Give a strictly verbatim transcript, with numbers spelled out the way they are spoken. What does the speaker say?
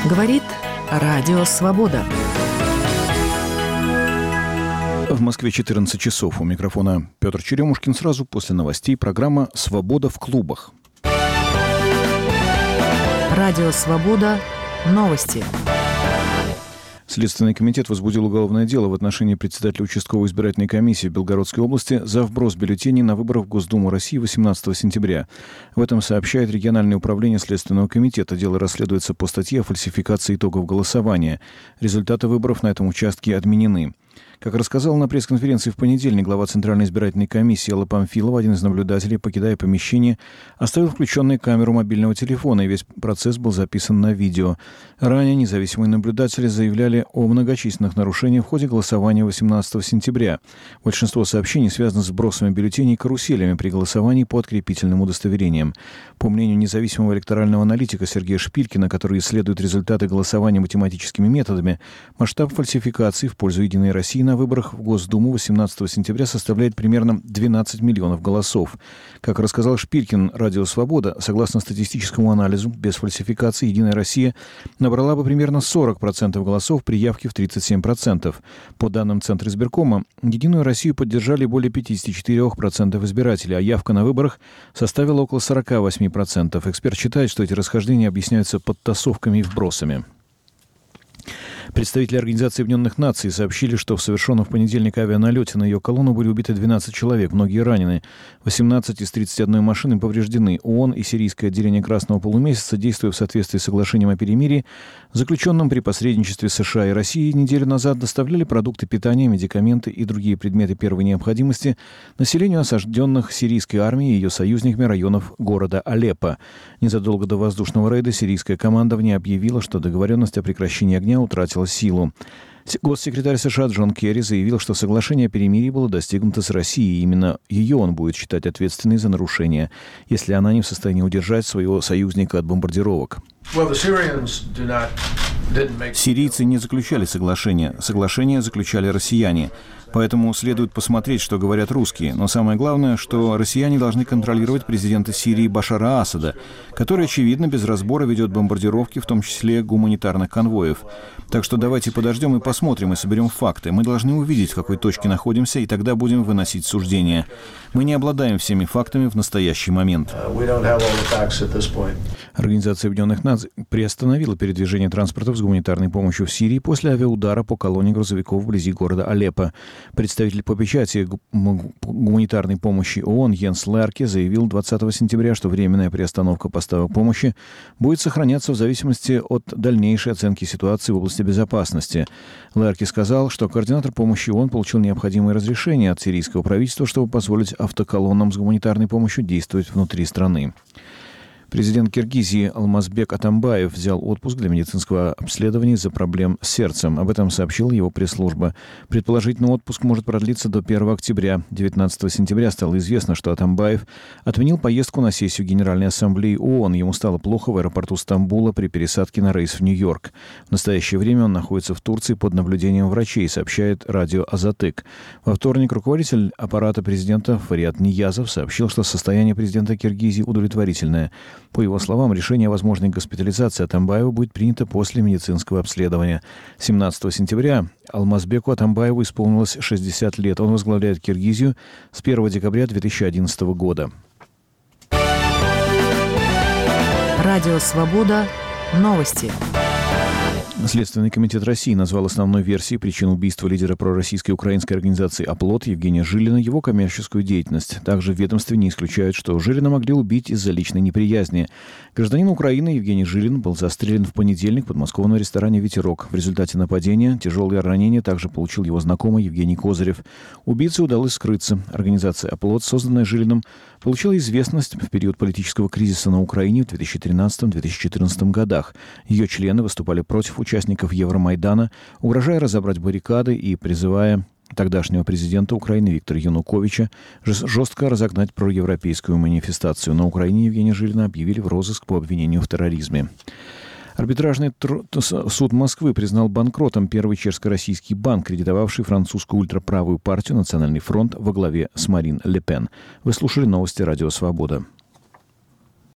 Говорит Радио Свобода. В Москве четырнадцать часов. У микрофона Петр Черемушкин. Сразу после новостей программа «Свобода в клубах». Радио Свобода. Новости. Следственный комитет возбудил уголовное дело в отношении председателя участковой избирательной комиссии в Белгородской области за вброс бюллетеней на выборах в Госдуму России восемнадцатого сентября. В этом сообщает региональное управление Следственного комитета. Дело расследуется по статье о фальсификации итогов голосования. Результаты выборов на этом участке отменены. Как рассказал на пресс-конференции в понедельник глава Центральной избирательной комиссии Алла Памфилова, один из наблюдателей, покидая помещение, оставил включенной камеру мобильного телефона, и весь процесс был записан на видео. Ранее независимые наблюдатели заявляли о многочисленных нарушениях в ходе голосования восемнадцатого сентября. Большинство сообщений связано с вбросами бюллетеней и каруселями при голосовании по открепительным удостоверениям. По мнению независимого электорального аналитика Сергея Шпилькина, который исследует результаты голосования математическими методами, масштаб фальсификаций в пользу «Единой России» на выборах в Госдуму восемнадцатого сентября составляет примерно двенадцать миллионов голосов. Как рассказал Шпилькин Радио Свобода, согласно статистическому анализу, без фальсификации «Единая Россия» набрала бы примерно сорок процентов голосов при явке в тридцать семь процентов. По данным Центра избиркома, «Единую Россию» поддержали более пятьдесят четыре процента избирателей, а явка на выборах составила около сорок восемь процентов. Эксперт считает, что эти расхождения объясняются подтасовками и вбросами. Представители Организации Объединенных Наций сообщили, что в совершенном в понедельник авианалете на ее колонну были убиты двенадцать человек, многие ранены. восемнадцать из тридцати одной машины повреждены. ООН и сирийское отделение Красного полумесяца, действуя в соответствии с соглашением о перемирии, заключенном при посредничестве США и России, неделю назад доставляли продукты питания, медикаменты и другие предметы первой необходимости населению осажденных сирийской армией и ее союзниками районов города Алеппо. Незадолго до воздушного рейда сирийское командование объявило, что договоренность о прекращении огня утратила силу. Госсекретарь США Джон Керри заявил, что соглашение о перемирии было достигнуто с Россией, и именно ее он будет считать ответственной за нарушение, если она не в состоянии удержать своего союзника от бомбардировок. Сирийцы не заключали соглашение. Соглашение заключали россияне. Поэтому следует посмотреть, что говорят русские. Но самое главное, что россияне должны контролировать президента Сирии Башара Асада, который, очевидно, без разбора ведет бомбардировки, в том числе гуманитарных конвоев. Так что давайте подождем и посмотрим, и соберем факты. Мы должны увидеть, в какой точке находимся, и тогда будем выносить суждения. Мы не обладаем всеми фактами в настоящий момент. Организация Объединенных Наций приостановила передвижение транспортов с гуманитарной помощью в Сирии после авиаудара по колонне грузовиков вблизи города Алеппо. Представитель по печати гуманитарной помощи ООН Йенс Лерке заявил двадцатого сентября, что временная приостановка поставок помощи будет сохраняться в зависимости от дальнейшей оценки ситуации в области безопасности. Лерке сказал, что координатор помощи ООН получил необходимое разрешение от сирийского правительства, чтобы позволить автоколоннам с гуманитарной помощью действовать внутри страны. Президент Киргизии Алмазбек Атамбаев взял отпуск для медицинского обследования из-за проблем с сердцем. Об этом сообщила его пресс-служба. Предположительно, отпуск может продлиться до первого октября. девятнадцатого сентября стало известно, что Атамбаев отменил поездку на сессию Генеральной Ассамблеи ООН. Ему стало плохо в аэропорту Стамбула при пересадке на рейс в Нью-Йорк. В настоящее время он находится в Турции под наблюдением врачей, сообщает радио Азатык. Во вторник руководитель аппарата президента Фариат Ниязов сообщил, что состояние президента Киргизии удовлетворительное. По его словам, решение о возможной госпитализации Атамбаева будет принято после медицинского обследования. семнадцатого сентября Алмазбеку Атамбаеву исполнилось шестьдесят лет. Он возглавляет Киргизию с первого декабря две тысячи одиннадцатого года. Радио Свобода. Новости. Следственный комитет России назвал основной версией причин убийства лидера пророссийской украинской организации «Оплот» Евгения Жилина его коммерческую деятельность. Также в ведомстве не исключают, что Жилина могли убить из-за личной неприязни. Гражданин Украины Евгений Жилин был застрелен в понедельник в подмосковном ресторане «Ветерок». В результате нападения тяжелые ранения также получил его знакомый Евгений Козырев. Убийце удалось скрыться. Организация «Оплот», созданная Жилиным, получила известность в период политического кризиса на Украине в две тысячи тринадцатом — две тысячи четырнадцатом годах. Ее члены выступали против участников Евромайдана, угрожая разобрать баррикады и призывая тогдашнего президента Украины Виктора Януковича жестко разогнать проевропейскую манифестацию. На Украине Евгения Жилина объявили в розыск по обвинению в терроризме. Арбитражный суд Москвы признал банкротом первый чешско-российский банк, кредитовавший французскую ультраправую партию «Национальный фронт» во главе с Марин Ле Пен. Вы слушали новости «Радио Свобода».